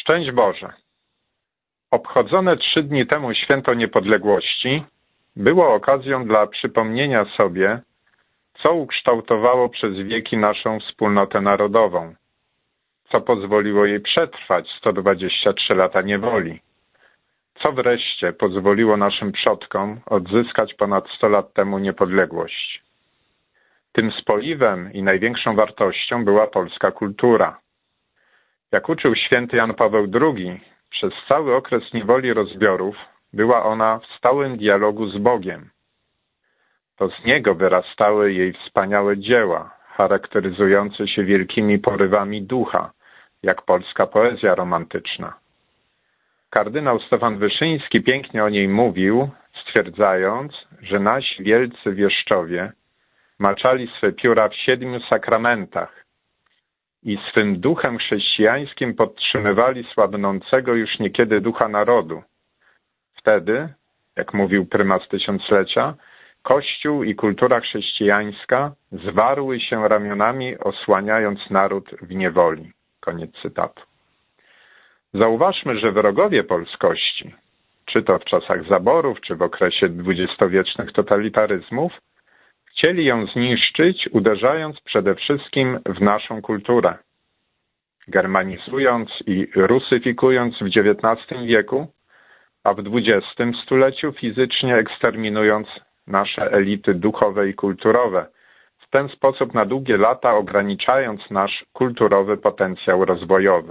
Szczęść Boże! Obchodzone 3 dni temu Święto Niepodległości było okazją dla przypomnienia sobie, co ukształtowało przez wieki naszą wspólnotę narodową, co pozwoliło jej przetrwać 123 lata niewoli, co wreszcie pozwoliło naszym przodkom odzyskać ponad 100 lat temu niepodległość. Tym spoiwem i największą wartością była polska kultura. Jak uczył święty Jan Paweł II, przez cały okres niewoli rozbiorów była ona w stałym dialogu z Bogiem. To z niego wyrastały jej wspaniałe dzieła, charakteryzujące się wielkimi porywami ducha, jak polska poezja romantyczna. Kardynał Stefan Wyszyński pięknie o niej mówił, stwierdzając, że nasi wielcy wieszczowie maczali swe pióra w 7 sakramentach i swym duchem chrześcijańskim podtrzymywali słabnącego już niekiedy ducha narodu. Wtedy, jak mówił prymas tysiąclecia, Kościół i kultura chrześcijańska zwarły się ramionami, osłaniając naród w niewoli. Koniec cytatu. Zauważmy, że wrogowie polskości, czy to w czasach zaborów, czy w okresie dwudziestowiecznych totalitaryzmów, chcieli ją zniszczyć, uderzając przede wszystkim w naszą kulturę, germanizując i rusyfikując w XIX wieku, a w XX stuleciu fizycznie eksterminując nasze elity duchowe i kulturowe, w ten sposób na długie lata ograniczając nasz kulturowy potencjał rozwojowy.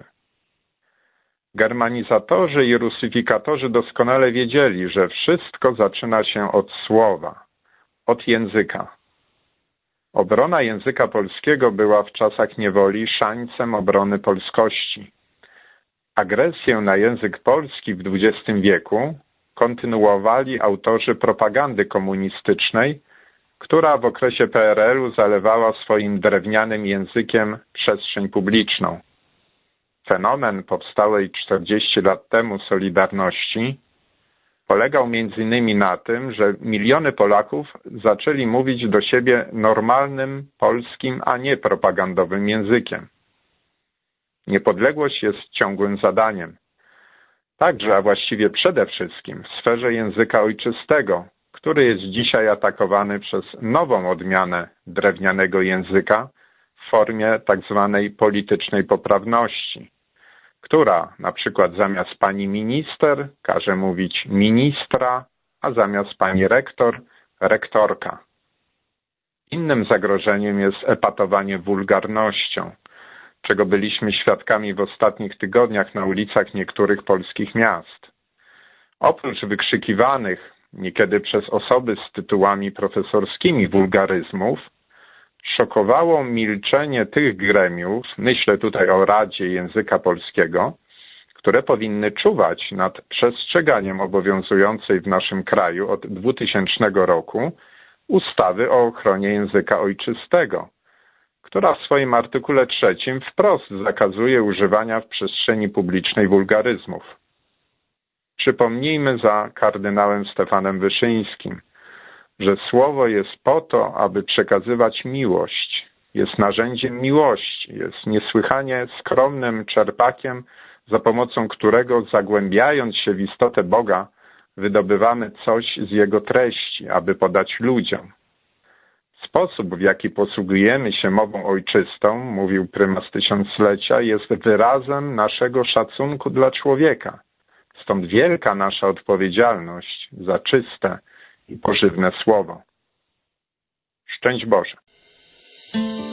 Germanizatorzy i rusyfikatorzy doskonale wiedzieli, że wszystko zaczyna się od słowa, od języka. Obrona języka polskiego była w czasach niewoli szańcem obrony polskości. Agresję na język polski w XX wieku kontynuowali autorzy propagandy komunistycznej, która w okresie PRL-u zalewała swoim drewnianym językiem przestrzeń publiczną. Fenomen powstałej 40 lat temu Solidarności polegał m.in. na tym, że miliony Polaków zaczęli mówić do siebie normalnym, polskim, a nie propagandowym językiem. Niepodległość jest ciągłym zadaniem. Także, a właściwie przede wszystkim w sferze języka ojczystego, który jest dzisiaj atakowany przez nową odmianę drewnianego języka w formie tzw. politycznej poprawności, która na przykład zamiast pani minister każe mówić ministra, a zamiast pani rektor rektorka. Innym zagrożeniem jest epatowanie wulgarnością, czego byliśmy świadkami w ostatnich tygodniach na ulicach niektórych polskich miast. Oprócz wykrzykiwanych niekiedy przez osoby z tytułami profesorskimi wulgaryzmów, szokowało milczenie tych gremiów, myślę tutaj o Radzie Języka Polskiego, które powinny czuwać nad przestrzeganiem obowiązującej w naszym kraju od 2000 roku ustawy o ochronie języka ojczystego, która w swoim artykule 3 wprost zakazuje używania w przestrzeni publicznej wulgaryzmów. Przypomnijmy za kardynałem Stefanem Wyszyńskim, że słowo jest po to, aby przekazywać miłość. Jest narzędziem miłości, jest niesłychanie skromnym czerpakiem, za pomocą którego, zagłębiając się w istotę Boga, wydobywamy coś z jego treści, aby podać ludziom. Sposób, w jaki posługujemy się mową ojczystą, mówił prymas tysiąclecia, jest wyrazem naszego szacunku dla człowieka. Stąd wielka nasza odpowiedzialność za czyste i pożywne słowo. Szczęść Boże!